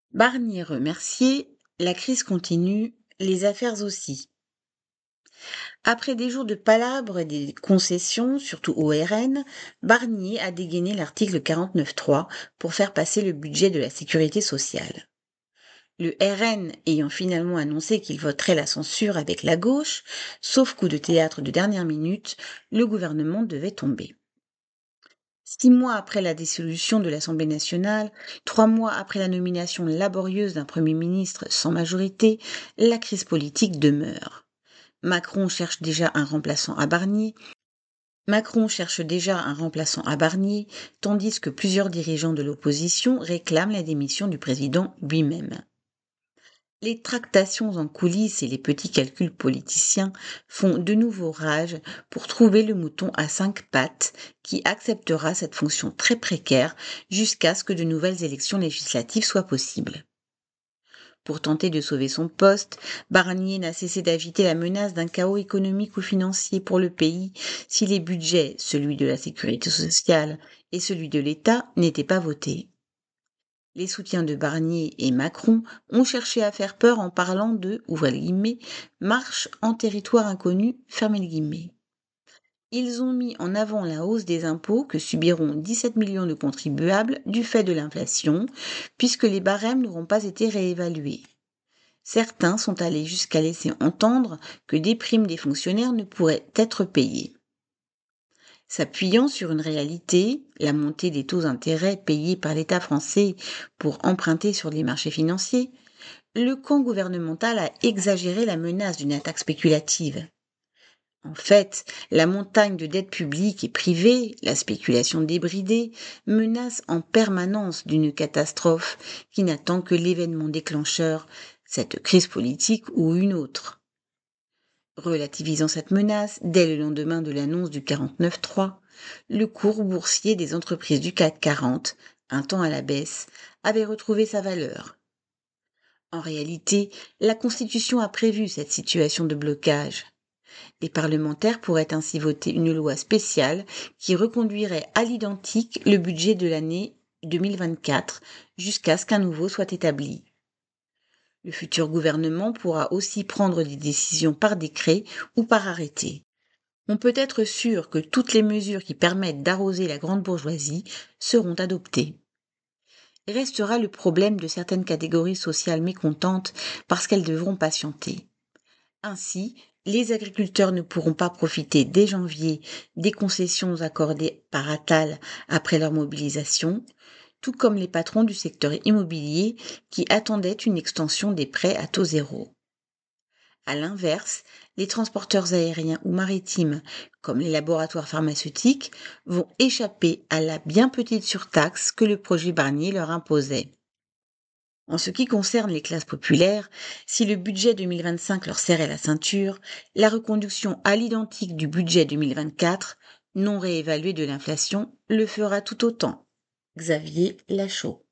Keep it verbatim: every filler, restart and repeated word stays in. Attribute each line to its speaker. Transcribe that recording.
Speaker 1: Barnier remercié, la crise continue, les affaires aussi. Après des jours de palabres et des concessions, surtout au R N, Barnier a dégainé l'article quarante-neuf trois pour faire passer le budget de la sécurité sociale. Le R N ayant finalement annoncé qu'il voterait la censure avec la gauche, sauf coup de théâtre de dernière minute, le gouvernement devait tomber. Six mois après la dissolution de l'Assemblée nationale, trois mois après la nomination laborieuse d'un Premier ministre sans majorité, la crise politique demeure. Macron cherche déjà un remplaçant à Barnier. Macron cherche déjà un remplaçant à Barnier, tandis que plusieurs dirigeants de l'opposition réclament la démission du président lui-même. Les tractations en coulisses et les petits calculs politiciens font de nouveau rage pour trouver le mouton à cinq pattes qui acceptera cette fonction très précaire jusqu'à ce que de nouvelles élections législatives soient possibles. Pour tenter de sauver son poste, Barnier n'a cessé d'agiter la menace d'un chaos économique ou financier pour le pays si les budgets, celui de la sécurité sociale et celui de l'État, n'étaient pas votés. Les soutiens de Barnier et Macron ont cherché à faire peur en parlant de, ouvrez les guillemets, marche en territoire inconnu, fermez les guillemets. Ils ont mis en avant la hausse des impôts que subiront dix-sept millions de contribuables du fait de l'inflation, puisque les barèmes n'auront pas été réévalués. Certains sont allés jusqu'à laisser entendre que des primes des fonctionnaires ne pourraient être payées. S'appuyant sur une réalité, la montée des taux d'intérêt payés par l'État français pour emprunter sur les marchés financiers, le camp gouvernemental a exagéré la menace d'une attaque spéculative. En fait, la montagne de dettes publiques et privées, la spéculation débridée, menace en permanence d'une catastrophe qui n'attend que l'événement déclencheur, cette crise politique ou une autre. Relativisant cette menace, dès le lendemain de l'annonce du quarante-neuf trois, le cours boursier des entreprises du C A C quarante, un temps à la baisse, avait retrouvé sa valeur. En réalité, la Constitution a prévu cette situation de blocage. Les parlementaires pourraient ainsi voter une loi spéciale qui reconduirait à l'identique le budget de l'année deux mille vingt-quatre jusqu'à ce qu'un nouveau soit établi. Le futur gouvernement pourra aussi prendre des décisions par décret ou par arrêté. On peut être sûr que toutes les mesures qui permettent d'arroser la grande bourgeoisie seront adoptées. Restera le problème de certaines catégories sociales mécontentes parce qu'elles devront patienter. Ainsi, les agriculteurs ne pourront pas profiter dès janvier des concessions accordées par Attal après leur mobilisation, tout comme les patrons du secteur immobilier qui attendaient une extension des prêts à taux zéro. À l'inverse, les transporteurs aériens ou maritimes, comme les laboratoires pharmaceutiques, vont échapper à la bien petite surtaxe que le projet Barnier leur imposait. En ce qui concerne les classes populaires, si le budget deux mille vingt-cinq leur serrait la ceinture, la reconduction à l'identique du budget deux mille vingt-quatre, non réévalué de l'inflation, le fera tout autant. Xavier Lachaud.